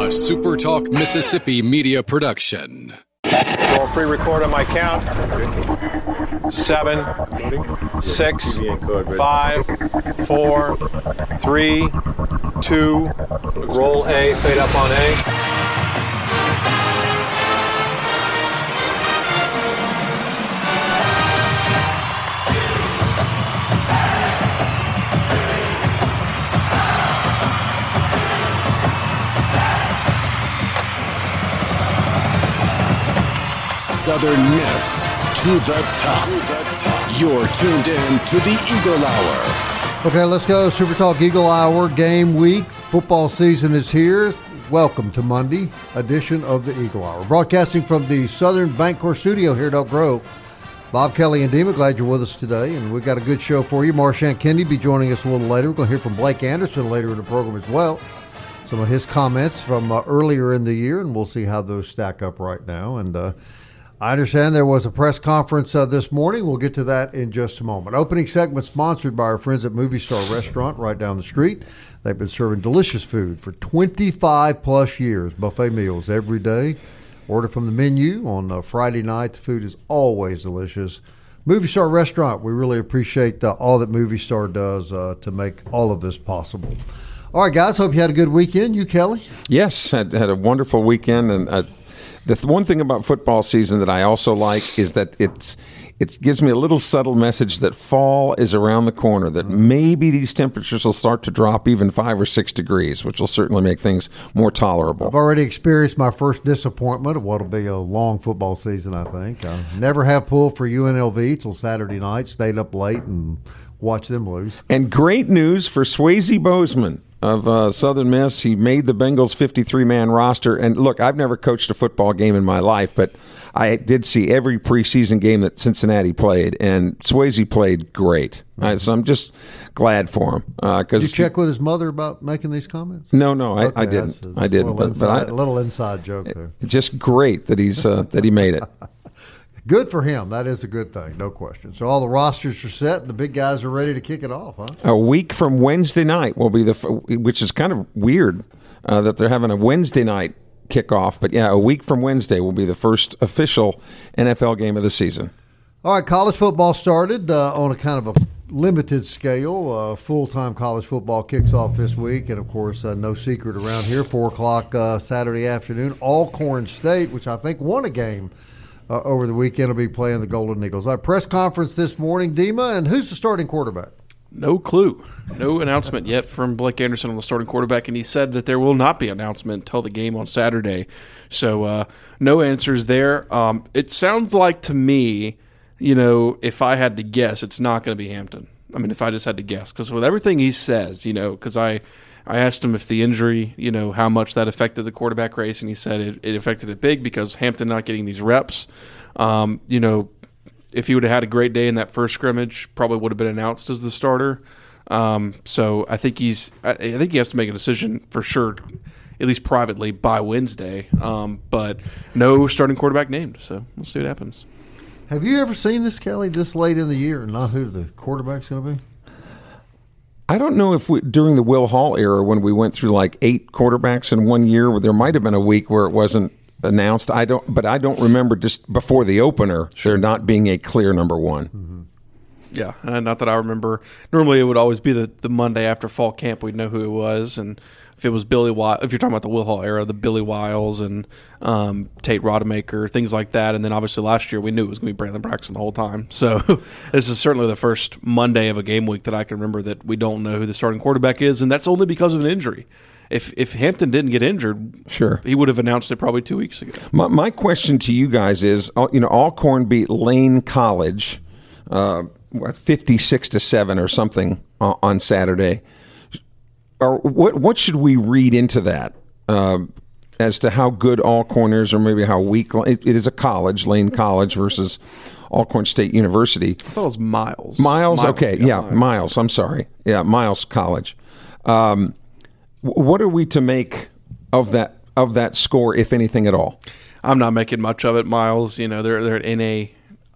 a Super Talk Mississippi media production. Roll pre-record on my count. 7, 6, 5, 4, 3, 2. Roll A, fade up on A. Southern Miss to the top. You're tuned in to the Eagle Hour. Okay, let's go. Super Talk Eagle Hour game week. Football season is here. Welcome to Monday edition of the Eagle Hour. Broadcasting from the Southern Bancorp studio here at Oak Grove. Bob Kelly and Dima, glad you're with us today, and we've got a good show for you. Marchant Kennedy be joining us a little later. We're going to hear from Blake Anderson later in the program as well. Some of his comments from earlier in the year, and we'll see how those stack up right now. And I understand there was a press conference this morning. We'll get to that in just a moment. Opening segment sponsored by our friends at Movie Star Restaurant right down the street. They've been serving delicious food for 25 plus years. Buffet meals every day. Order from the menu on Friday night. The food is always delicious. Movie Star Restaurant, we really appreciate all that Movie Star does to make all of this possible. All right, guys, hope you had a good weekend. You, Kelly? Yes, had a wonderful weekend, and the one thing about football season that I also like is that it gives me a little subtle message that fall is around the corner, that maybe these temperatures will start to drop even 5 or 6 degrees, which will certainly make things more tolerable. I've already experienced my first disappointment of what will be a long football season, I think. I never have pulled for UNLV till Saturday night, stayed up late and watched them lose. And great news for Swayze Bozeman of Southern Miss. He made the Bengals 53-man roster. And look, I've never coached a football game in my life, but I did see every preseason game that Cincinnati played, and Swayze played great. So I'm just glad for him. Did you check with his mother about making these comments? No, I didn't. I didn't. A little inside joke there. Just great that he's that he made it. Good for him. That is a good thing, no question. So all the rosters are set, and the big guys are ready to kick it off, huh? A week from Wednesday night will be which is kind of weird that they're having a Wednesday night kickoff. But, yeah, a week from Wednesday will be the first official NFL game of the season. All right, college football started on a kind of a limited scale. Full-time college football kicks off this week, and, of course, no secret around here, 4 o'clock Saturday afternoon. Alcorn State, which I think won a game over the weekend, will be playing the Golden Eagles. Our press conference this morning, Dima, and who's the starting quarterback? No clue. No announcement yet from Blake Anderson on the starting quarterback, and he said that there will not be an announcement until the game on Saturday. So no answers there. It sounds like to me, if I had to guess, it's not going to be Hampton. I mean, if I just had to guess, because with everything he says, because I asked him if the injury, how much that affected the quarterback race, and he said it affected it big because Hampton not getting these reps. If he would have had a great day in that first scrimmage, probably would have been announced as the starter. So I think he has to make a decision for sure, at least privately, by Wednesday. But no starting quarterback named, so we'll see what happens. Have you ever seen this, Kelly, this late in the year and not who the quarterback's going to be? I don't know if during the Will Hall era when we went through like 8 quarterbacks in 1 year, there might have been a week where it wasn't announced. I don't remember just before the opener there not being a clear number one. Mm-hmm. Yeah, and not that I remember. Normally it would always be the Monday after fall camp. We'd know who it was, and if it was Billy Wiles, if you're talking about the Will Hall era, the Billy Wiles and Tate Rodemaker, things like that. And then obviously last year we knew it was going to be Brandon Braxton the whole time. So this is certainly the first Monday of a game week that I can remember that we don't know who the starting quarterback is, and that's only because of an injury. If Hampton didn't get injured, sure, he would have announced it probably 2 weeks ago. My question to you guys is, Alcorn beat Lane College 56-7 or something on Saturday. Or what should we read into that as to how good Alcorn is, or maybe how weak it is? A college, Lane College versus Alcorn State University. I thought it was Miles. Miles, okay, yeah, Miles. I'm sorry, yeah, Miles College. What are we to make of that score, if anything at all? I'm not making much of it, Miles. They're at NA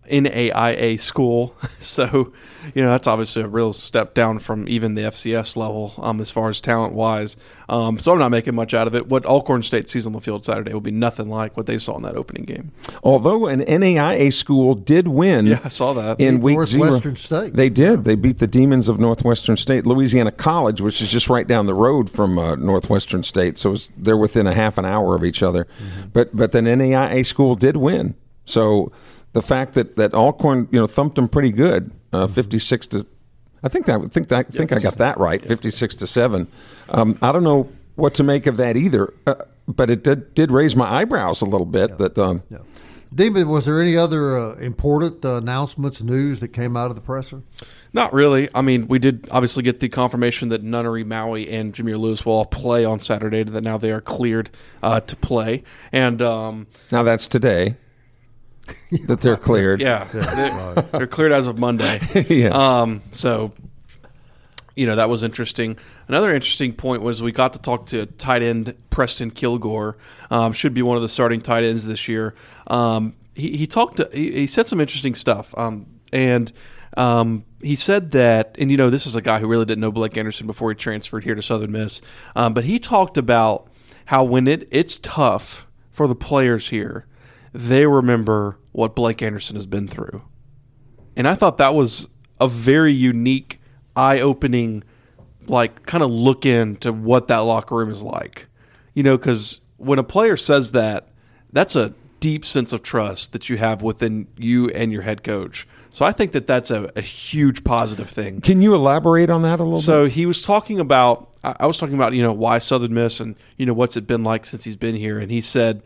NAIA school. So, that's obviously a real step down from even the FCS level as far as talent-wise. So I'm not making much out of it. What Alcorn State sees on the field Saturday will be nothing like what they saw in that opening game. Although an NAIA school did win. Yeah, I saw that. In week Northwestern 0. State. They did. They beat the Demons of Northwestern State. Louisiana College, which is just right down the road from Northwestern State. So they're within a half an hour of each other. Mm-hmm. But the NAIA school did win. So the fact that Alcorn, thumped them pretty good, 56 to, I think I got that right, 56-7. I don't know what to make of that either, but it did raise my eyebrows a little bit. David, was there any other important announcements, news that came out of the presser? Not really. I mean, we did obviously get the confirmation that Nunnery, Maui, and Jameer Lewis will all play on Saturday, that now they are cleared to play. And now that's today. That they're cleared. Yeah. They're cleared as of Monday. Yeah. So, that was interesting. Another interesting point was we got to talk to tight end Preston Kilgore. Should be one of the starting tight ends this year. He said some interesting stuff. And he said that, and this is a guy who really didn't know Blake Anderson before he transferred here to Southern Miss. But he talked about how when it's tough for the players here, they remember what Blake Anderson has been through. And I thought that was a very unique, eye-opening, kind of look into what that locker room is like. Because when a player says that, that's a deep sense of trust that you have within you and your head coach. So I think that's a huge positive thing. Can you elaborate on that a little bit? So he was talking about, I was talking about, why Southern Miss and, what's it been like since he's been here. And he said,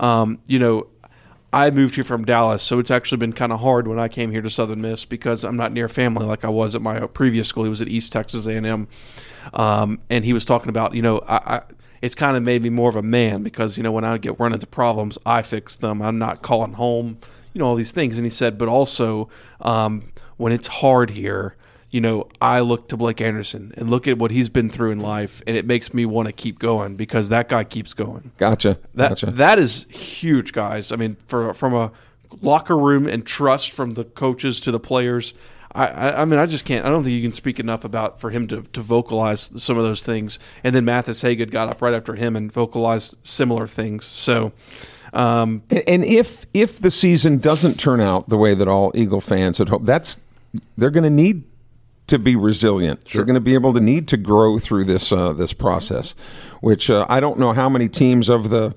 I moved here from Dallas, so it's actually been kind of hard when I came here to Southern Miss because I'm not near family like I was at my previous school. He was at East Texas A&M, and he was talking about, it's kind of made me more of a man because, when I run into problems, I fix them. I'm not calling home, all these things. And he said, but also when it's hard here, I look to Blake Anderson and look at what he's been through in life, and it makes me want to keep going because that guy keeps going. Gotcha. That is huge, guys. I mean, from a locker room and trust from the coaches to the players, I mean, I just can't. I don't think you can speak enough for him to vocalize some of those things. And then Mathis Hagood got up right after him and vocalized similar things. So, and if the season doesn't turn out the way that all Eagle fans had hoped, they're going to need to be resilient. Sure. They're going to be able to need to grow through this process, which I don't know how many teams of the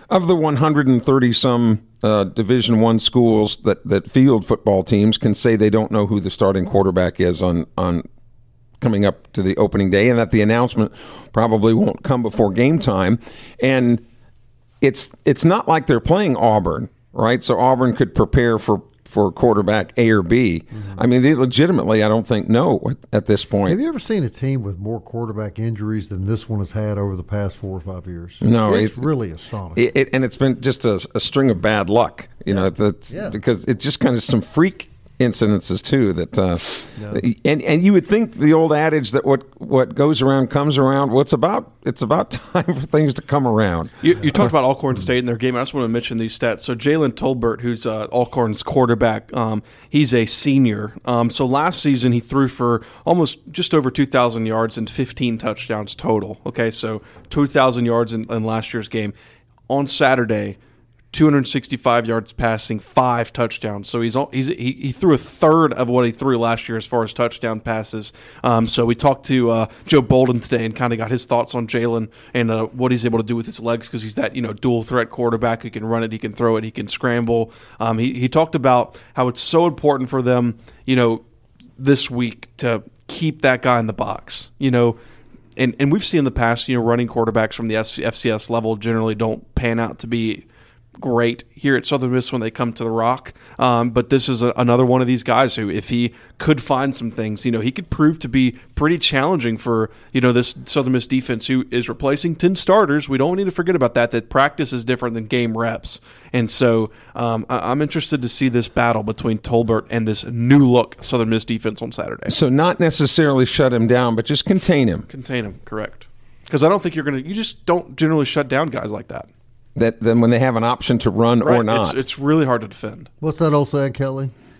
130 some Division I schools that field football teams can say they don't know who the starting quarterback is on coming up to the opening day, and that the announcement probably won't come before game time. And it's not like they're playing Auburn, right? So Auburn could prepare for quarterback A or B. Mm-hmm. I mean, they legitimately, I don't think, know at this point. Have you ever seen a team with more quarterback injuries than this one has had over the past 4 or 5 years? No. It's really astonishing. And it's been just a string of bad luck, because it's just kind of some freak incidences too and you would think the old adage that what goes around comes around. Well, it's about time for things to come around. You talked about Alcorn State in their game. I just want to mention these stats. So Jalen Tolbert, who's Alcorn's quarterback, he's a senior. So last season he threw for almost just over 2,000 yards and 15 touchdowns total. Okay, so 2,000 yards in last year's game. On Saturday, 265 yards passing, 5 touchdowns. So he threw a third of what he threw last year as far as touchdown passes. So we talked to Joe Bolden today and kind of got his thoughts on Jalen and what he's able to do with his legs because he's that dual threat quarterback who can run it, he can throw it, he can scramble. He talked about how it's so important for them, this week to keep that guy in the box. And we've seen in the past, running quarterbacks from the FCS level generally don't pan out to be great here at Southern Miss when they come to the Rock. But this is another one of these guys who, if he could find some things, he could prove to be pretty challenging for, this Southern Miss defense who is replacing 10 starters. We don't need to forget about that practice is different than game reps. And so I'm interested to see this battle between Tolbert and this new look Southern Miss defense on Saturday. So not necessarily shut him down, but just contain him. Contain him, correct. Because I don't think you just don't generally shut down guys like that. That then when they have an option to run or not. It's really hard to defend. What's that old saying, Kelly?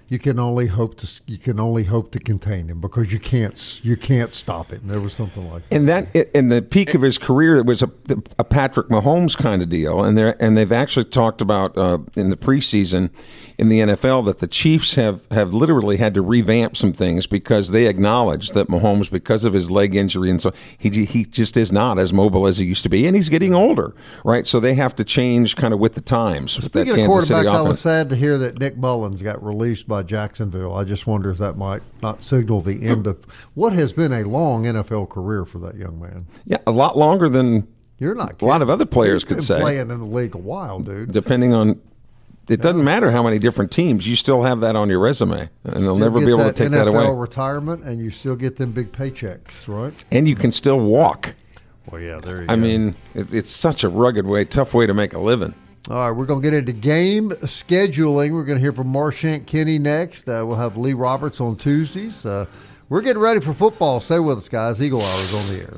you can only hope to contain him because you can't stop it. And there was something like that. And that in the peak of his career, it was a Patrick Mahomes kind of deal. And they've actually talked about in the preseason in the NFL that the Chiefs have literally had to revamp some things because they acknowledge that Mahomes, because of his leg injury, and so he just is not as mobile as he used to be, and he's getting older, right? So they have to change kind of with the times. Speaking of quarterbacks, I was sad to hear that Nick Mullins got released by Jacksonville. I just wonder if that might not signal the end of what has been a long NFL career for that young man. Yeah, a lot longer than you're not kidding. A lot of other players could say. Playing in the league a while, dude. Depending on, it doesn't matter how many different teams, you still have that on your resume, and they'll never be able to take that away. NFL retirement, and you still get them big paychecks, right? And you can still walk. Well, yeah, there you go. I mean, it's such a rugged way, tough way to make a living. All right, we're going to get into game scheduling. We're going to hear from Marchant Kenny next. We'll have Lee Roberts on Tuesdays. We're getting ready for football. Stay with us, guys. Eagle Hour is on the air.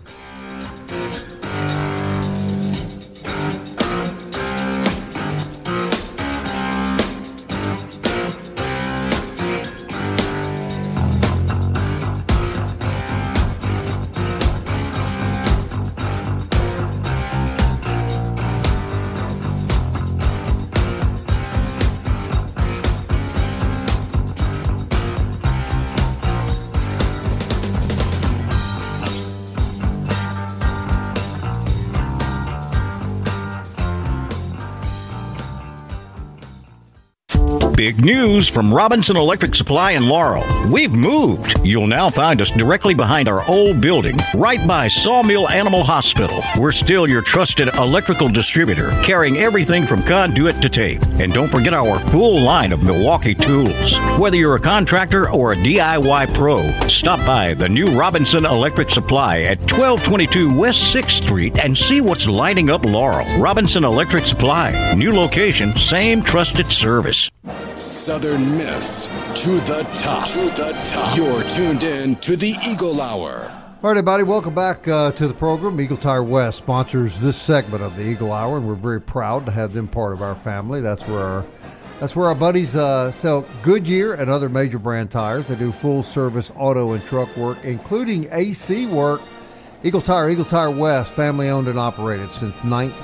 Big news from Robinson Electric Supply in Laurel. We've moved. You'll now find us directly behind our old building, right by Sawmill Animal Hospital. We're still your trusted electrical distributor, carrying everything from conduit to tape. And don't forget our full line of Milwaukee tools. Whether you're a contractor or a DIY pro, stop by the new Robinson Electric Supply at 1222 West 6th Street and see what's lighting up Laurel. Robinson Electric Supply. New location, same trusted service. Southern Miss to the top. To the top. You're tuned in to the Eagle Hour. All right, everybody, welcome back to the program. Eagle Tire West sponsors this segment of the Eagle Hour, and we're very proud to have them part of our family. That's where our buddies sell Goodyear and other major brand tires. They do full-service auto and truck work, including AC work. Eagle Tire West, family-owned and operated since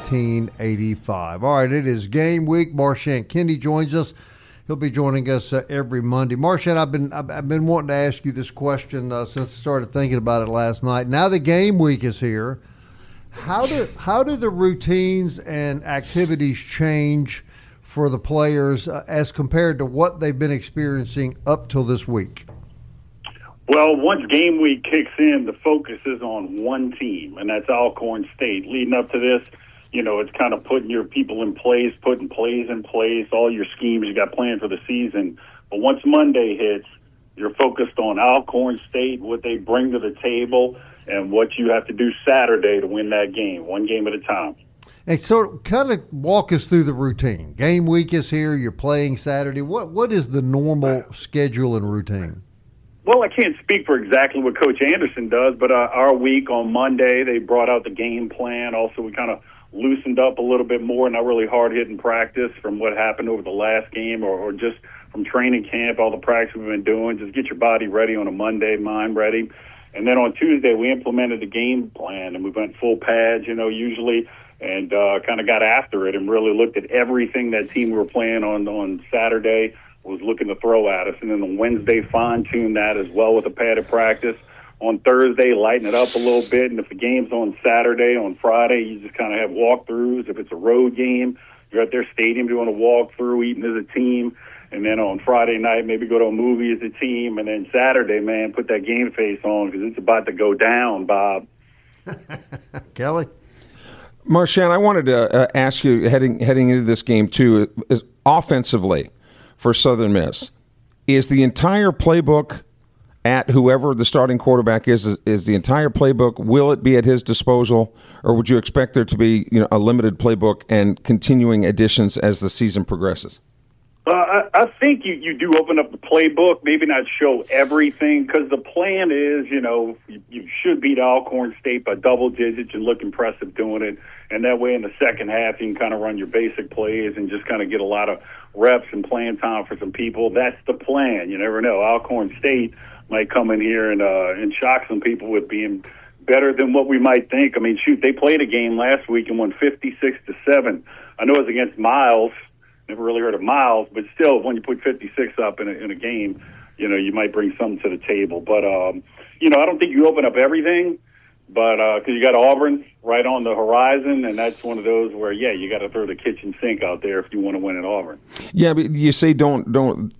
1985. All right, it is game week. Marchant Kenny joins us. He'll be joining us every Monday. Marchant, I've been wanting to ask you this question since I started thinking about it last night. Now the game week is here. How do the routines and activities change for the players as compared to what they've been experiencing up till this week? Well, once game week kicks in, the focus is on one team, and that's Alcorn State. Leading up to this, it's kind of putting your people in place, putting plays in place, all your schemes you got planned for the season. But once Monday hits, you're focused on Alcorn State, what they bring to the table, and what you have to do Saturday to win that game, one game at a time. And so kind of walk us through the routine. Game week is here. You're playing Saturday. What is the normal schedule and routine? Well, I can't speak for exactly what Coach Anderson does, but our week on Monday, they brought out the game plan. Also, we kind of loosened up a little bit more, not really hard-hitting practice from what happened over the last game or just from training camp, all the practice we've been doing. Just get your body ready on a Monday, mind ready. And then on Tuesday, we implemented the game plan, and we went full pads, usually, and kind of got after it and really looked at everything that team we were playing on Saturday was looking to throw at us. And then on Wednesday, fine-tuned that as well with a padded practice. On Thursday, lighten it up a little bit. And if the game's on Saturday, on Friday, you just kind of have walkthroughs. If it's a road game, you're at their stadium doing a walkthrough, eating as a team. And then on Friday night, maybe go to a movie as a team. And then Saturday, man, put that game face on because it's about to go down, Bob. Kelly? Marchant, I wanted to ask you, heading into this game, too, is offensively for Southern Miss, is the entire playbook at whoever the starting quarterback is the entire playbook, will it be at his disposal, or would you expect there to be a limited playbook and continuing additions as the season progresses? I think you do open up the playbook, maybe not show everything, because the plan is, you should beat Alcorn State by double digits and look impressive doing it. And that way in the second half, you can kind of run your basic plays and just kind of get a lot of reps and playing time for some people. That's the plan. You never know. Alcorn State might come in here and shock some people with being better than what we might think. I mean, shoot, they played a game last week and won 56-7. I know it was against Miles. Never really heard of Miles, but still, when you put 56 up in a game, you know, you might bring something to the table. But, you know, I don't think you open up everything, but because you got Auburn right on the horizon, and that's one of those where, yeah, you got to throw the kitchen sink out there if you want to win at Auburn. Yeah, but you say don't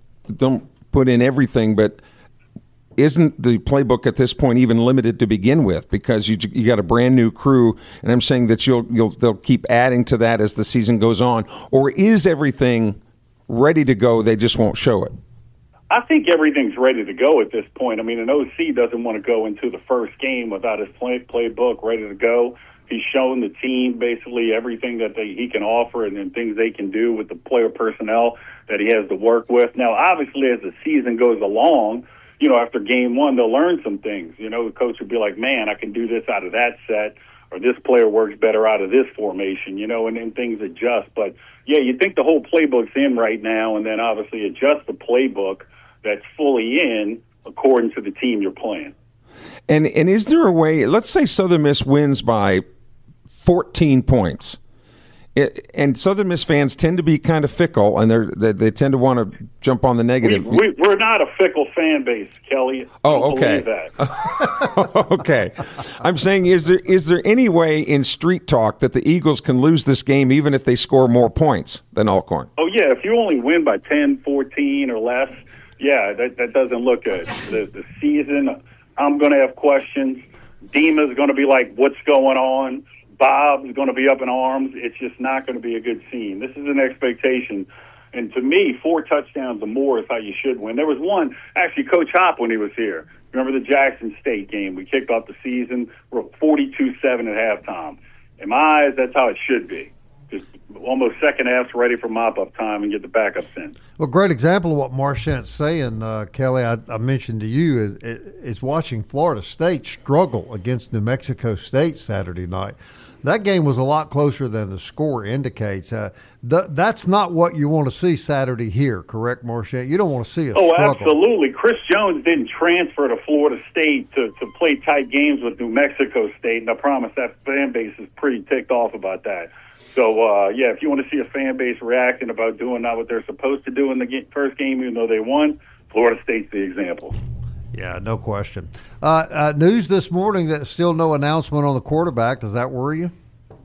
put in everything, but isn't the playbook at this point even limited to begin with, because you got a brand new crew, and I'm saying that they'll keep adding to that as the season goes on, or is everything ready to go? They just won't show it. I think everything's ready to go at this point. I mean, an OC doesn't want to go into the first game without his playbook ready to go. He's shown the team basically everything that he can offer and things they can do with the player personnel that he has to work with. Now, obviously, as the season goes along, you know, after game one, they'll learn some things. You know, the coach will be like, man, I can do this out of that set, or this player works better out of this formation, you know, and then things adjust. But, yeah, you think the whole playbook's in right now, and then obviously adjust the playbook that's fully in according to the team you're playing. And is there a way, let's say Southern Miss wins by 14 points, and Southern Miss fans tend to be kind of fickle, and they tend to want to jump on the negative. We're not a fickle fan base, Kelly. Oh, okay. That. Okay. I'm saying, is there any way in street talk that the Eagles can lose this game even if they score more points than Alcorn? Oh, yeah. If you only win by 10, 14 or less, yeah, that doesn't look good. The season, I'm going to have questions. Dima's going to be like, what's going on? Bob's going to be up in arms. It's just not going to be a good scene. This is an expectation. And to me, 4 touchdowns or more is how you should win. There was one, actually, Coach Hop, when he was here. Remember the Jackson State game? We kicked off the season. We're 42-7 at halftime. In my eyes, that's how it should be. Just almost second half's ready for mop-up time and get the backups in. Well, great example of what Marchant's saying, Kelly, I mentioned to you, is watching Florida State struggle against New Mexico State Saturday night. That game was a lot closer than the score indicates. That's not what you want to see Saturday here, correct, Marchant? You don't want to see a struggle. Oh, absolutely. Chris Jones didn't transfer to Florida State to play tight games with New Mexico State, and I promise that fan base is pretty ticked off about that. So, yeah, if you want to see a fan base reacting about doing not what they're supposed to do in the first game, even though they won, Florida State's the example. Yeah, no question. News this morning that still no announcement on the quarterback. Does that worry you?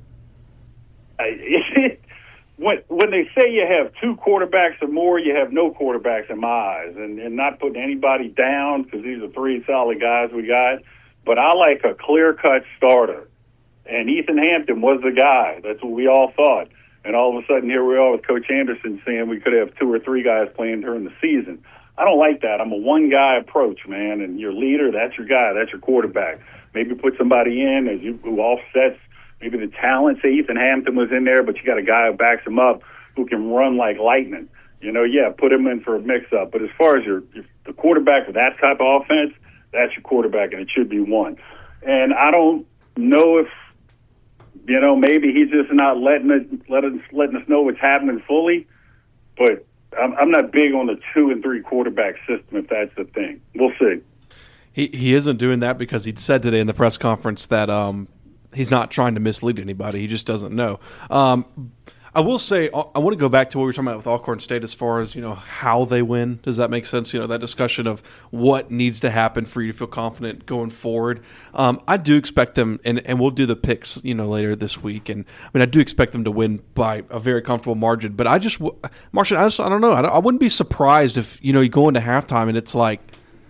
When they say you have 2 quarterbacks or more, you have no quarterbacks in my eyes. And not putting anybody down, because these are 3 solid guys we got. But I like a clear-cut starter. And Ethan Hampton was the guy. That's what we all thought. And all of a sudden, here we are with Coach Anderson saying we could have 2 or 3 guys playing during the season. I don't like that. I'm a one-guy approach, man. And your leader, that's your guy. That's your quarterback. Maybe put somebody in who offsets maybe the talent. Say Ethan Hampton was in there, but you got a guy who backs him up who can run like lightning. You know, yeah, put him in for a mix-up. But as far as the quarterback with that type of offense, that's your quarterback, and it should be one. And I don't know if, you know, maybe he's just not letting us know what's happening fully. But I'm not big on the 2 and 3 quarterback system, if that's the thing. We'll see. He isn't doing that because he'd said today in the press conference that he's not trying to mislead anybody. He just doesn't know. I will say, I want to go back to what we were talking about with Alcorn State as far as, you know, how they win. Does that make sense? You know, that discussion of what needs to happen for you to feel confident going forward. I do expect them, and we'll do the picks, you know, later this week. And I mean, I do expect them to win by a very comfortable margin. But I don't know. I wouldn't be surprised if, you know, you go into halftime and it's like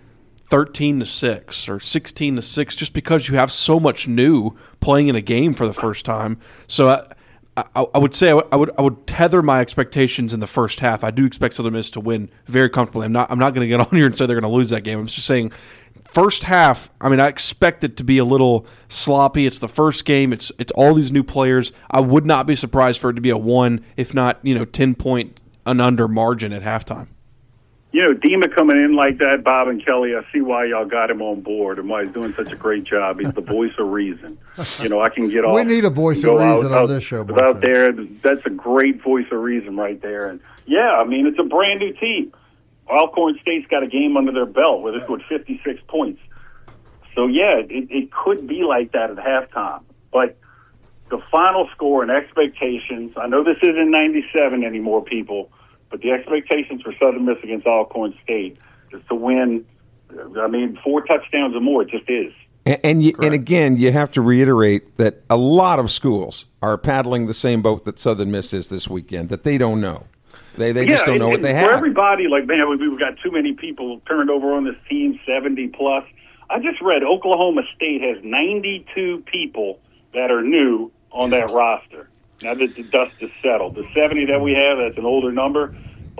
13-6 or 16-6, just because you have so much new playing in a game for the first time. So I would say I would tether my expectations in the first half. I do expect Southern Miss to win very comfortably. I'm not going to get on here and say they're going to lose that game. I'm just saying first half, I mean, I expect it to be a little sloppy. It's the first game. It's all these new players. I would not be surprised for it to be a 1, if not, you know, 10-point and under margin at halftime. Dima coming in like that, Bob and Kelly, I see why y'all got him on board and why he's doing such a great job. He's the voice of reason. I can get off. We need a voice of reason on this show. Out there, that's a great voice of reason right there. And, it's a brand new team. Alcorn State's got a game under their belt where they scored 56 points. So, it could be like that at halftime. But the final score and expectations, I know this isn't 97 anymore, people, but the expectations for Southern Miss against Alcorn State is to win, 4 touchdowns or more. It just is. And again, you have to reiterate that a lot of schools are paddling the same boat that Southern Miss is this weekend, that they don't know. They just don't know what they have. For everybody, we've got too many people turned over on this team, 70-plus. I just read Oklahoma State has 92 people that are new on that roster. Now that the dust is settled. The 70 that we have, that's an older number.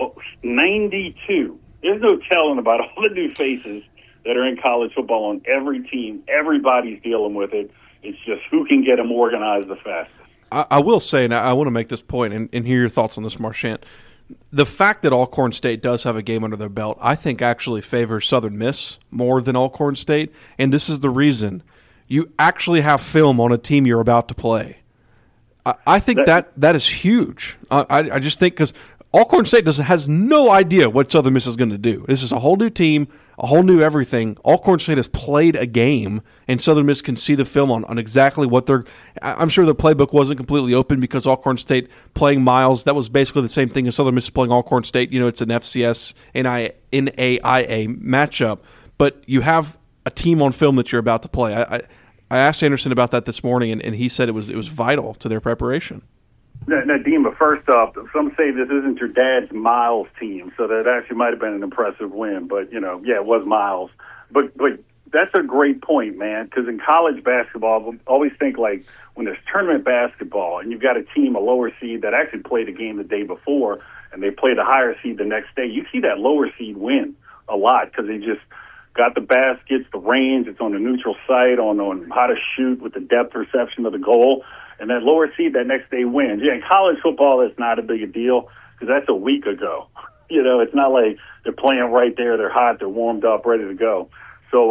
92. There's no telling about all the new faces that are in college football on every team. Everybody's dealing with it. It's just who can get them organized the fastest. I will say, and I want to make this point and hear your thoughts on this, Marchant. The fact that Alcorn State does have a game under their belt, I think actually favors Southern Miss more than Alcorn State, and this is the reason. You actually have film on a team you're about to play. I think that is huge. I just think because Alcorn State has no idea what Southern Miss is going to do. This is a whole new team, a whole new everything. Alcorn State has played a game, and Southern Miss can see the film on exactly what they're – I'm sure the playbook wasn't completely open because Alcorn State playing Miles, that was basically the same thing as Southern Miss playing Alcorn State. It's an FCS NAIA matchup, but you have a team on film that you're about to play. I asked Anderson about that this morning, and he said it was vital to their preparation. Dima, first off, some say this isn't your dad's Miles team, so that actually might have been an impressive win. But, it was Miles. But that's a great point, man, because in college basketball, I always think like when there's tournament basketball and you've got a team, a lower seed, that actually played a game the day before and they played a higher seed the next day, you see that lower seed win a lot because they just got the baskets, the range, it's on the neutral site, on how to shoot with the depth perception of the goal. And that lower seed that next day wins. Yeah, in college football, that's not a big a deal because that's a week ago. It's not like they're playing right there. They're hot. They're warmed up, ready to go. So,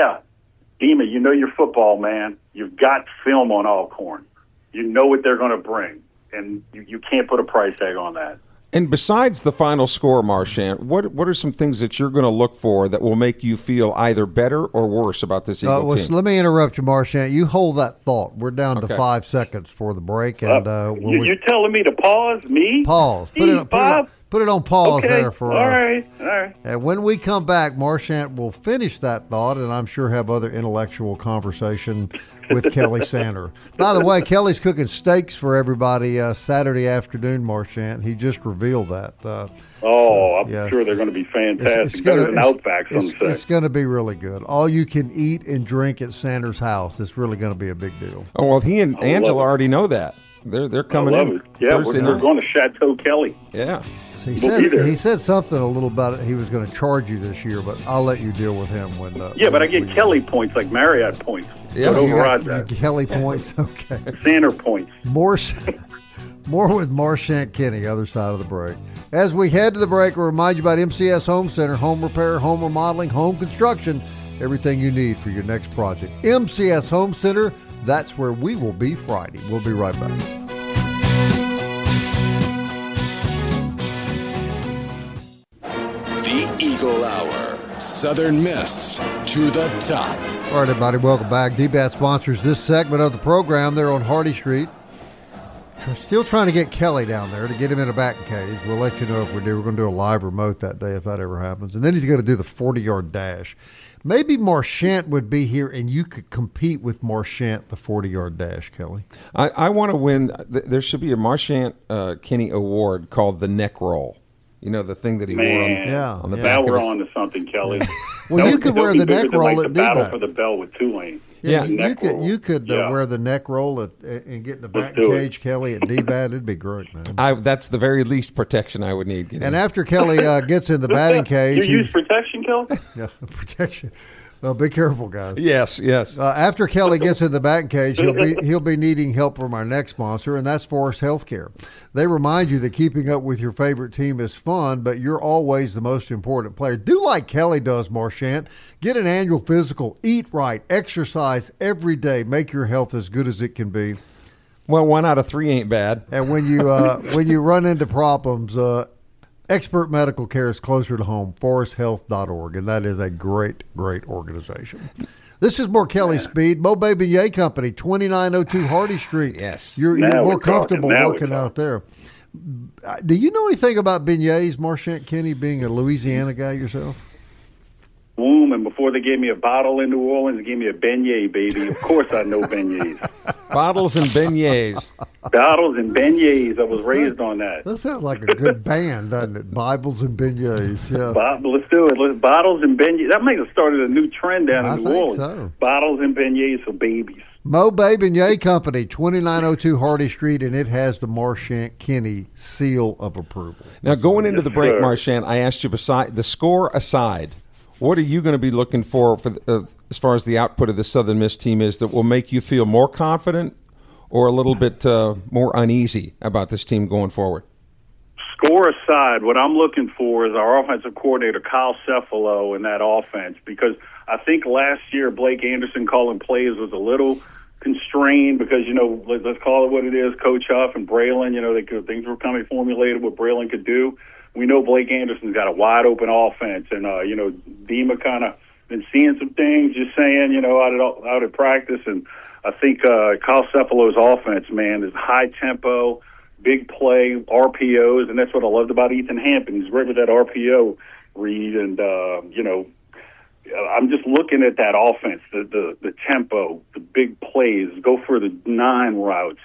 Dima, your football, man. You've got film on Alcorn. You know what they're going to bring, and you can't put a price tag on that. And besides the final score, Marchant, what are some things that you're going to look for that will make you feel either better or worse about this Eagle team? Let me interrupt you, Marchant. You hold that thought. We're down to 5 seconds for the break. And you're telling me to pause? Me? Pause. Put it on pause there for All right. And when we come back, Marchant will finish that thought, and I'm sure have other intellectual conversation with Kelly Sander. By the way, Kelly's cooking steaks for everybody Saturday afternoon, Marchant. He just revealed that. I'm sure they're going to be fantastic. Better than Outback, some say. It's going to be really good. All you can eat and drink at Sander's house. It's really going to be a big deal. Oh, well, he and Angela already know that. They're coming in. Yeah, we're going to Chateau Kelly. Yeah. He said something a little about it. He was going to charge you this year, but I'll let you deal with him when. But I get Kelly points like Marriott points. Yeah, override that. Kelly points, okay. Sander points. More with Marchant Kenny, other side of the break. As we head to the break, we'll remind you about MCS Home Center, home repair, home remodeling, home construction, everything you need for your next project. MCS Home Center, that's where we will be Friday. We'll be right back. The Eagle Hour. Southern Miss to the top. All right, everybody, welcome back. DBAT sponsors this segment of the program. They're on Hardy Street. Still trying to get Kelly down there to get him in a batting cage. We'll let you know if we do. We're going to do a live remote that day if that ever happens. And then he's going to do the 40-yard dash. Maybe Marchant would be here and you could compete with Marchant the 40-yard dash, Kelly. I want to win. There should be a Marchant Kenny Award called the neck roll. The thing that he wore on the back. Now we're on to something, Kelly. Well, you could wear the neck roll at the battle for the bell with Tulane. Yeah, you could wear the neck roll and get in the back cage, Kelly, at DBAT. It'd be great, man. That's the very least protection I would need. And after Kelly gets in the batting cage. You use protection, Kelly? Yeah, protection. Well, be careful, guys. Yes. After Kelly gets in the batting cage, he'll be needing help from our next sponsor, and that's Forest Healthcare. They remind you that keeping up with your favorite team is fun, but you're always the most important player. Do like Kelly does, Marchant. Get an annual physical, eat right, exercise every day, make your health as good as it can be. Well, 1 out of 3 ain't bad. And when you run into problems, expert medical care is closer to home, foresthealth.org, and that is a great, great organization. This is more Kelly Speed, Mo Beignet Company, 2902 Hardy Street. Yes. You're more comfortable working out there. Do you know anything about beignets, Marchant Kenny, being a Louisiana guy yourself? Boom, and before they gave me a bottle in New Orleans, they gave me a beignet, baby. Of course I know beignets. Bottles and beignets. Bottles and beignets. I was raised on that. That sounds like a good band, doesn't it? Bibles and beignets. Yeah. Let's do it. Bottles and beignets. That might have started a new trend down in New Orleans. So. Bottles and beignets for babies. Mo Beignet Company, 2902 Hardy Street, and it has the Marchant Kenny seal of approval. Now, going into the break, Marchant, I asked you, beside the score aside, what are you going to be looking for as far as the output of the Southern Miss team is that will make you feel more confident or a little bit more uneasy about this team going forward? Score aside, what I'm looking for is our offensive coordinator, Kyle Cefalo, in that offense, because I think last year Blake Anderson calling plays was a little constrained because, let's call it what it is, Coach Huff and Braylon, things were kind of formulated what Braylon could do. We know Blake Anderson's got a wide open offense, and Dima kind of been seeing some things, just saying, out at practice. And I think Kyle Cefalo's offense, man, is high tempo, big play, RPOs, and that's what I loved about Ethan Hampton. He's right with that RPO read, and I'm just looking at that offense, the tempo, the big plays, go for the 9 routes.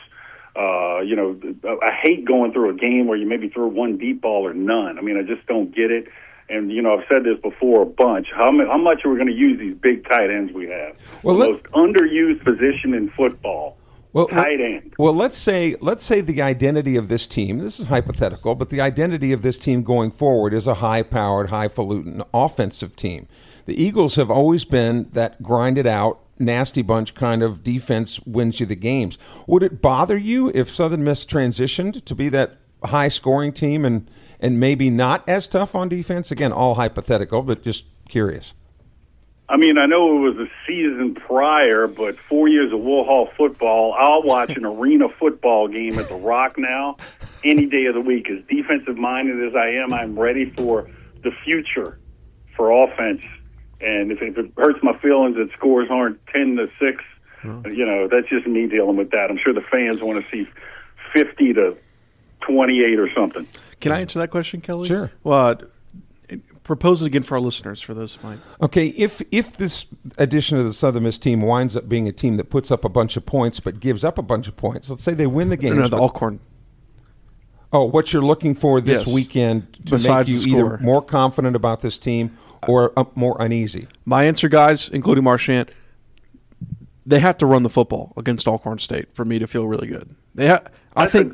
I hate going through a game where you maybe throw one deep ball or none. I mean, I just don't get it. And, I've said this before a bunch. How much are we going to use these big tight ends we have? The most underused position in football, tight end. Well, let's say the identity of this team, this is hypothetical, but the identity of this team going forward is a high-powered, highfalutin offensive team. The Eagles have always been that grinded out, nasty bunch kind of defense wins you the games. Would it bother you if Southern Miss transitioned to be that high-scoring team and maybe not as tough on defense? Again, all hypothetical, but just curious. I mean, I know it was a season prior, but 4 years of Wool Hall football, I'll watch an arena football game at the Rock now any day of the week. As defensive-minded as I am, I'm ready for the future for offense. And if it hurts my feelings that scores aren't 10-6, that's just me dealing with that. I'm sure the fans want to see 50-28 or something. Can I answer that question, Kelly? Sure. Well, propose it again for our listeners, for those who might. Okay, if this edition of the Southern Miss team winds up being a team that puts up a bunch of points but gives up a bunch of points, let's say they win the game. No, the Alcorn. Oh, what you're looking for this weekend to Besides make you either more confident about this team or more uneasy? My answer, guys, including Marchant, they have to run the football against Alcorn State for me to feel really good. I think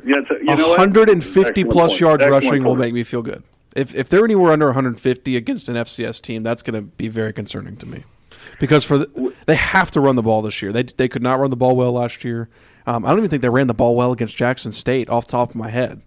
150-plus yards rushing will make me feel good. If they're anywhere under 150 against an FCS team, that's going to be very concerning to me. Because they have to run the ball this year. They could not run the ball well last year. I don't even think they ran the ball well against Jackson State off the top of my head.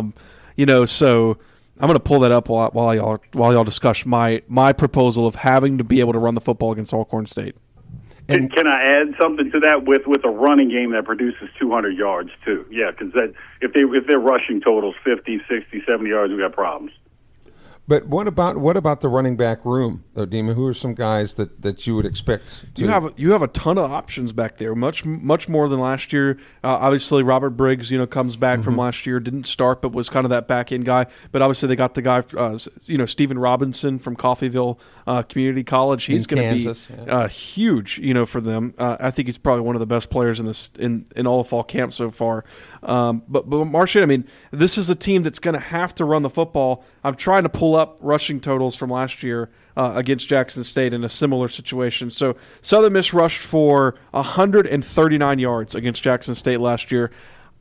So I'm going to pull that up while y'all discuss my proposal of having to be able to run the football against Alcorn State. And can I add something to that with a running game that produces 200 yards too? Yeah, because if their rushing totals 50, 60, 70 yards, we got problems. But what about the running back room, though, Dima? Who are some guys that you would expect to? You have a ton of options back there, much more than last year. Obviously, Robert Briggs, comes back from last year, didn't start, but was kind of that back end guy. But obviously, they got the guy, Stephen Robinson from Coffeyville Community College. He's going to be huge, for them. I think he's probably one of the best players in all of fall camp so far. But Marchant, I mean, this is a team that's going to have to run the football. I'm trying to pull up rushing totals from last year against Jackson State in a similar situation. So Southern Miss rushed for 139 yards against Jackson State last year.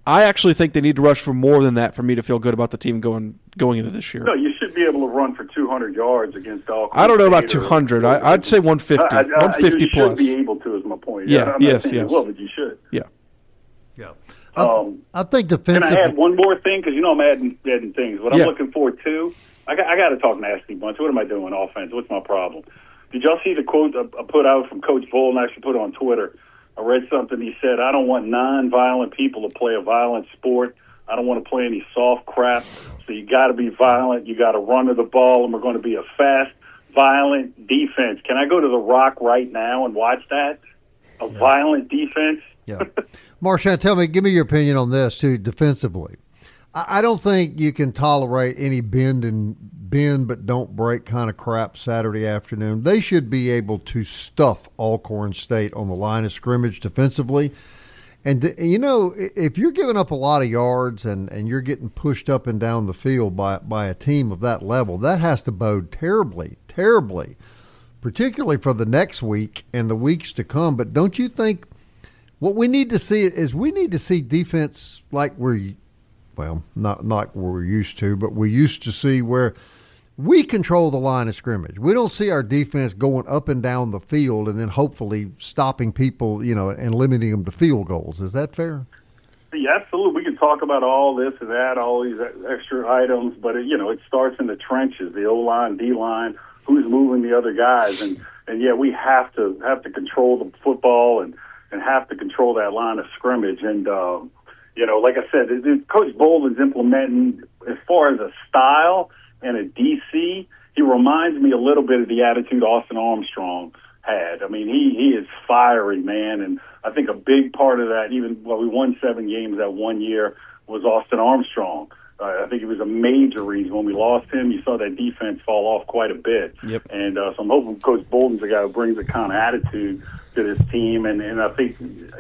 I actually think they need to rush for more than that for me to feel good about the team going into this year. No, you should be able to run for 200 yards against Alcorn. I don't know about 200. I'd say 150. 150 plus. You should be able to, is my point. Yeah, I'm not saying you will, but you should. Yeah. Yeah. I think defensively. Can I add one more thing? Because I'm adding things. What I'm looking for, too, I got to talk nasty bunch. What am I doing offense? What's my problem? Did y'all see the quote I put out from Coach Bolden? I actually put it on Twitter. I read something. He said, I don't want non-violent people to play a violent sport. I don't want to play any soft crap. So you got to be violent. You got to run to the ball, and we're going to be a fast, violent defense. Can I go to the Rock right now and watch that? A violent defense? Yeah. Marchand, give me your opinion on this, too, defensively. I don't think you can tolerate any bend but don't break kind of crap Saturday afternoon. They should be able to stuff Alcorn State on the line of scrimmage defensively. And, if you're giving up a lot of yards and you're getting pushed up and down the field by a team of that level, that has to bode terribly, terribly, particularly for the next week and the weeks to come. But don't you think what we need to see is defense like not like we're used to, but we used to see where we control the line of scrimmage. We don't see our defense going up and down the field and then hopefully stopping people, and limiting them to field goals. Is that fair? Yeah, absolutely. We can talk about all this and that, all these extra items, but it starts in the trenches, the O-line, D-line, who's moving the other guys, and yeah, we have to control the football and have to control that line of scrimmage. And like I said, Coach Bolden's implementing as far as a style and a DC. He reminds me a little bit of the attitude Austin Armstrong had. I mean, he is fiery, man, and I think a big part of that, we won 7 games that one year, was Austin Armstrong. I think it was a major reason. When we lost him, you saw that defense fall off quite a bit. Yep. And so I'm hoping Coach Bolden's a guy who brings a kind of attitude to this team. And I think,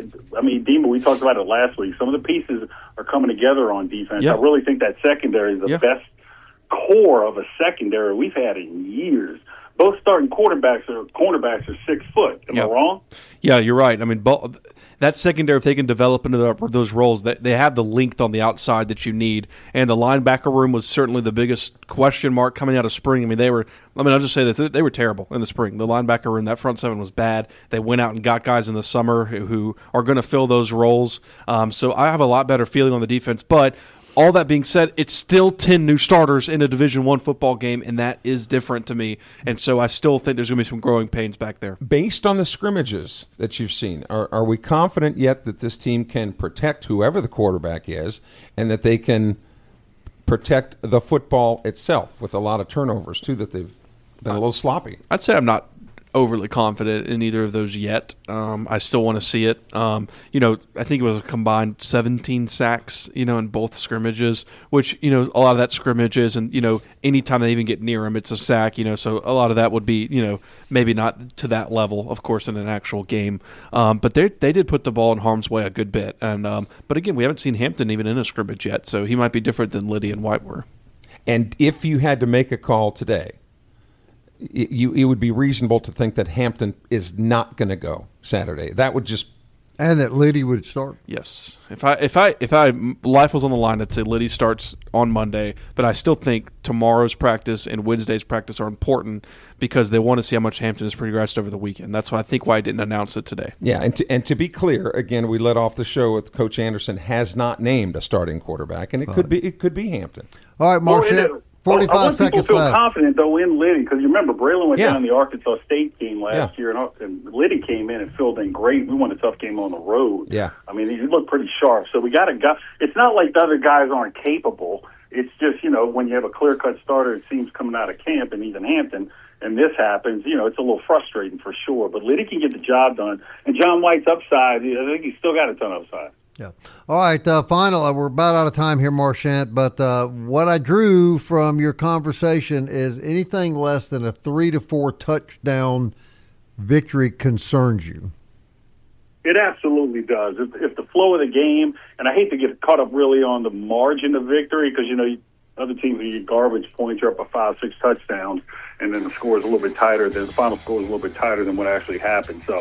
Dima, we talked about it last week. Some of the pieces are coming together on defense. Yep. I really think that secondary is the best core of a secondary we've had in years. Both starting cornerbacks are 6 foot. Am I wrong? Yeah, you're right. I mean, that secondary, if they can develop into those roles, they have the length on the outside that you need. And the linebacker room was certainly the biggest question mark coming out of spring. I'll just say this. They were terrible in the spring. The linebacker room, that front seven was bad. They went out and got guys in the summer who are going to fill those roles. So I have a lot better feeling on the defense. But all that being said, it's still 10 new starters in a Division I football game, and that is different to me. And so I still think there's going to be some growing pains back there. Based on the scrimmages that you've seen, are we confident yet that this team can protect whoever the quarterback is and that they can protect the football itself with a lot of turnovers, too, that they've been a little sloppy? I'd say I'm not overly confident in either of those yet. I still want to see it. I think it was a combined 17 sacks, in both scrimmages, which, a lot of that scrimmages and, anytime they even get near them, it's a sack, so a lot of that would be, maybe not to that level, of course, in an actual game. But they did put the ball in harm's way a good bit. And but again, we haven't seen Hampton even in a scrimmage yet, so he might be different than Liddy and White were. And if you had to make a call today, it would be reasonable to think that Hampton is not going to go Saturday. That would just and that Liddy would start. Yes, if I life was on the line, I'd say Liddy starts on Monday. But I still think tomorrow's practice and Wednesday's practice are important because they want to see how much Hampton has progressed over the weekend. That's why I didn't announce it today. Yeah, and to be clear, again, we let off the show with Coach Anderson has not named a starting quarterback, and it could be Hampton. All right, Marchand. 45 seconds left. I want people to feel confident, though, in Liddy, because you remember Braylon went down in the Arkansas State game last year, and Liddy came in and filled in great. We won a tough game on the road. Yeah. I mean, he looked pretty sharp. So we got a guy. It's not like the other guys aren't capable. It's just, when you have a clear-cut starter, it seems, coming out of camp, and he's in Hampton, and this happens, it's a little frustrating for sure. But Liddy can get the job done. And John White's upside, I think he's still got a ton of upside. Yeah. All right, final. We're about out of time here, Marchand, but what I drew from your conversation is anything less than a 3 to 4 touchdown victory concerns you. It absolutely does. If the flow of the game, and I hate to get caught up really on the margin of victory because, other teams will get garbage points, you're up by 5-6 touchdowns, and then the score is a little bit tighter. The final score is a little bit tighter than what actually happened. So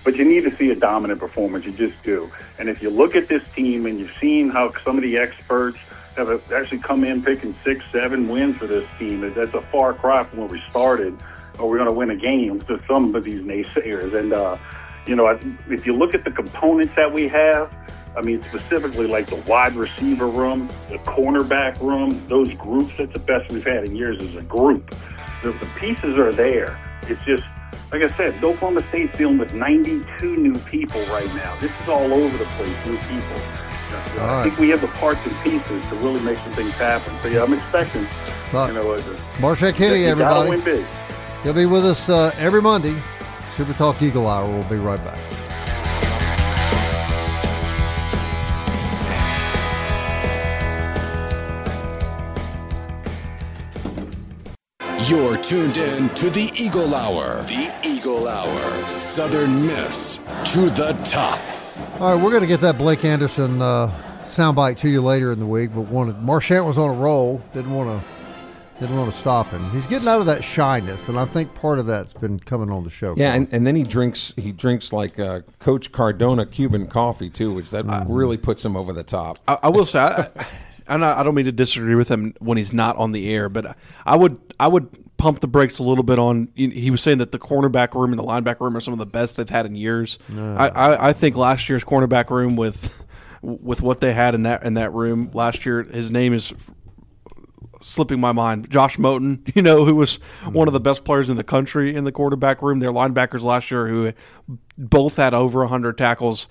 But you need to see a dominant performance. You just do. And if you look at this team and you've seen how some of the experts have actually come in picking 6, 7 wins for this team, that's a far cry from where we started. Or we're going to win a game to some of these naysayers. And, if you look at the components that we have, I mean, specifically like the wide receiver room, the cornerback room, those groups, that's the best we've had in years as a group. The pieces are there. It's just, like I said, Oklahoma State's dealing with 92 new people right now. This is all over the place, new people. I think we have the parts and pieces to really make some things happen. So, yeah, I'm expecting, Marshak Kenny, everybody. Win big. He'll be with us every Monday. Super Talk Eagle Hour. We'll be right back. You're tuned in to the Eagle Hour. The Eagle Hour. Southern Miss to the top. All right, we're going to get that Blake Anderson soundbite to you later in the week, but Marchant was on a roll. Didn't want to stop him. He's getting out of that shyness, and I think part of that's been coming on the show. Yeah, and then he drinks like Coach Cardona Cuban coffee too, which really puts him over the top. I will say, I don't mean to disagree with him when he's not on the air, but I would pump the brakes a little bit on. He was saying that the cornerback room and the linebacker room are some of the best they've had in years. No. I think last year's cornerback room with what they had in that room last year, his name is slipping my mind. Josh Moten, who was one of the best players in the country in the quarterback room. Their linebackers last year, who both had over 100 tackles.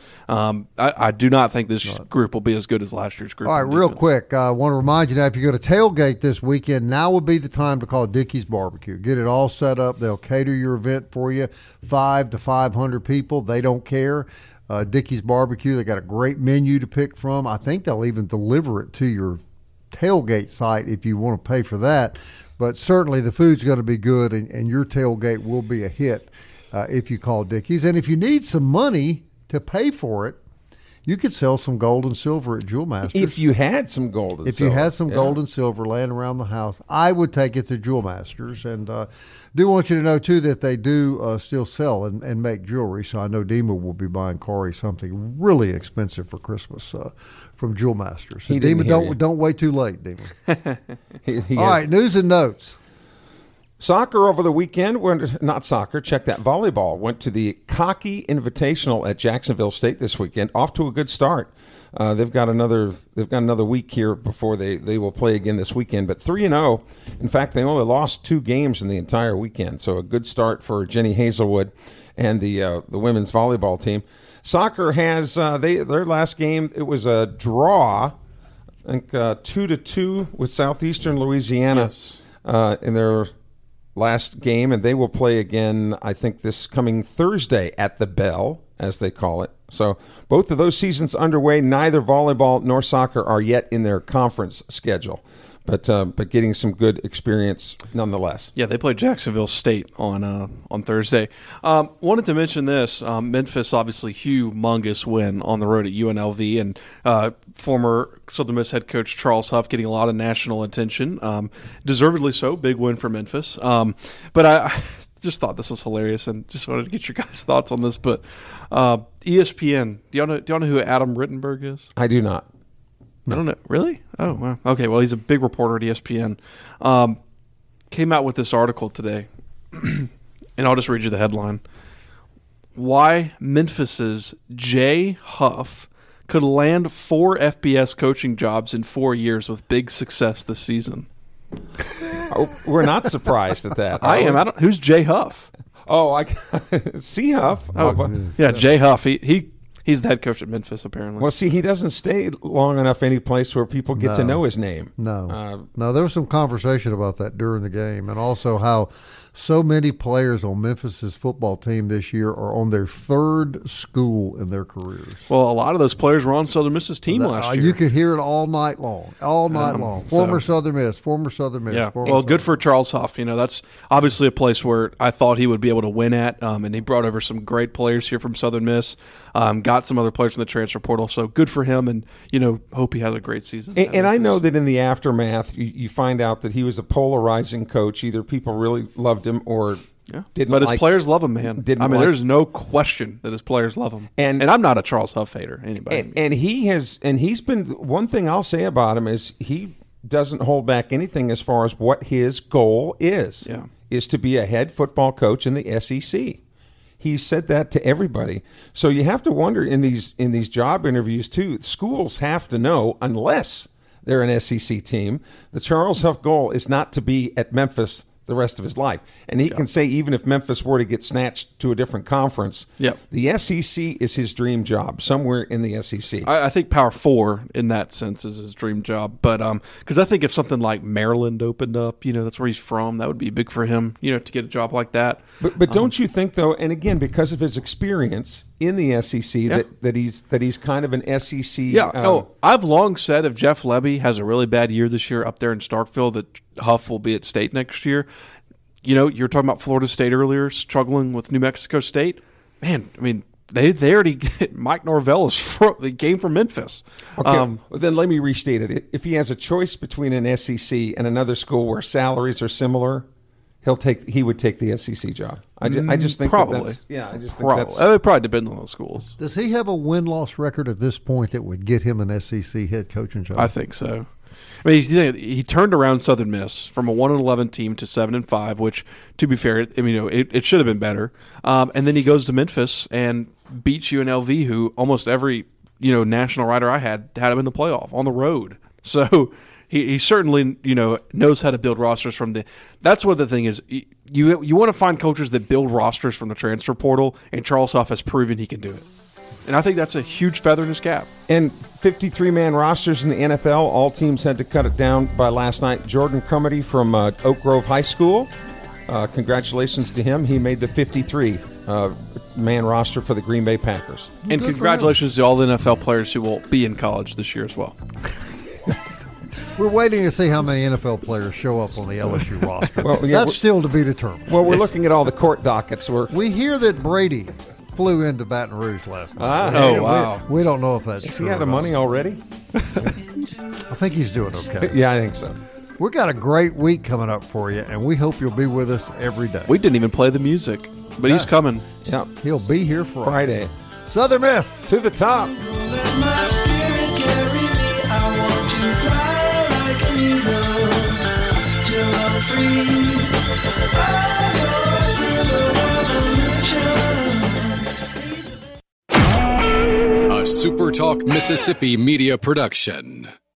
I do not think this group will be as good as last year's group. All right, real quick, I want to remind you now, if you're going to tailgate this weekend, now would be the time to call Dickey's Barbecue. Get it all set up. They'll cater your event for you. 5 to 500 people. They don't care. Dickey's Barbecue, they got a great menu to pick from. I think they'll even deliver it to your tailgate site if you want to pay for that. But certainly the food's going to be good, and your tailgate will be a hit if you call Dickey's. And if you need some money to pay for it, you could sell some gold and silver at Jewel Masters. If you had some gold and silver. If you had some gold and silver laying around the house, I would take it to Jewel Masters. And do want you to know, too, that they do still sell and make jewelry. So I know Dima will be buying Corey something really expensive for Christmas from Jewel Masters. So Dima, don't wait too late, Dima. All right, news and notes. Soccer over the weekend, not soccer, check that, volleyball. Went to the Cocky Invitational at Jacksonville State this weekend. Off to a good start. They've got another week here before they will play again this weekend. But 3-0. In fact, they only lost 2 games in the entire weekend. So a good start for Jenny Hazelwood and the women's volleyball team. Soccer has their last game. It was a draw, I think 2-2 with Southeastern Louisiana in their last game, and they will play again, I think, this coming Thursday at the Bell, as they call it. So both of those seasons underway. Neither volleyball nor soccer are yet in their conference schedule, but getting some good experience nonetheless. Yeah, they played Jacksonville State on Thursday. Wanted to mention this. Memphis, obviously, humongous win on the road at UNLV, and former Southern Miss head coach Charles Huff getting a lot of national attention. Deservedly so. Big win for Memphis. But I just thought this was hilarious and just wanted to get your guys' thoughts on this. But ESPN, do y'all know who Adam Rittenberg is? I do not. I don't know. Really? Oh, wow. Okay, well, he's a big reporter at ESPN. Came out with this article today, and I'll just read you the headline. Why Memphis's Jay Huff could land 4 FBS coaching jobs in 4 years with big success this season. We're not surprised at that. I am. Who's Jay Huff? Oh, C. Huff. Oh, yeah, Jay Huff. He's the head coach at Memphis, apparently. Well, see, he doesn't stay long enough any place where people get to know his name. No, there was some conversation about that during the game, and also how so many players on Memphis's football team this year are on their 3rd school in their careers. Well, a lot of those players were on Southern Miss's team last year. You could hear it all night long. Former Southern Miss. Yeah. Well, good for Charles Huff. That's obviously a place where I thought he would be able to win at, and he brought over some great players here from Southern Miss. Got some other players from the transfer portal, so good for him, and hope he has a great season. And I know that in the aftermath, you find out that he was a polarizing coach. Either people really loved him or Yeah, Didn't but his like- players love him, man. didn't I mean, like- there's no question that his players love him. And I'm not a Charles Huff hater. Anybody? And he's been, one thing I'll say about him is he doesn't hold back anything as far as what his goal is. Yeah. Is to be a head football coach in the SEC. He said that to everybody. So you have to wonder in these job interviews too, schools have to know, unless they're an SEC team, the Charles Huff goal is not to be at Memphis the rest of his life. And he can say even if Memphis were to get snatched to a different conference, the SEC is his dream job, somewhere in the SEC. I think Power 4 in that sense is his dream job. But because I think if something like Maryland opened up, that's where he's from, that would be big for him, to get a job like that. But don't you think, though, and again, because of his experience in the SEC, that he's kind of an SEC. Yeah. I've long said if Jeff Lebby has a really bad year this year up there in Starkville, that Huff will be at State next year. You were talking about Florida State earlier, struggling with New Mexico State. Man, I mean, they already get Mike Norvell they came from Memphis. Okay, well, then let me restate it. If he has a choice between an SEC and another school where salaries are similar, he would take the SEC job. I just think probably. I just think probably. that's. It probably depends on those schools. Does he have a win-loss record at this point that would get him an SEC head coaching job? I think so. I mean, he turned around Southern Miss from a 1-11 team to 7-5, which, to be fair, I mean, it should have been better. And then he goes to Memphis and beats UNLV, who almost every national writer I had him in the playoff on the road. So he certainly knows how to build rosters from the. That's what the thing is. You want to find coaches that build rosters from the transfer portal, and Charles Huff has proven he can do it. And I think that's a huge feather in his cap. And 53-man rosters in the NFL, all teams had to cut it down by last night. Jordan Crumity from Oak Grove High School, congratulations to him. He made the 53-man roster for the Green Bay Packers. And congratulations to all the NFL players who will be in college this year as well. We're waiting to see how many NFL players show up on the LSU roster. Well, yeah, that's still to be determined. Well, we're looking at all the court dockets. We hear that Brady flew into Baton Rouge last night. Wow. We don't know if that's Has true. He had the money already? I think he's doing okay. Yeah, I think so. We've got a great week coming up for you, and we hope you'll be with us every day. We didn't even play the music, but he's coming. Yeah, he'll be here Friday. Southern Miss to the top. A SuperTalk Mississippi media production.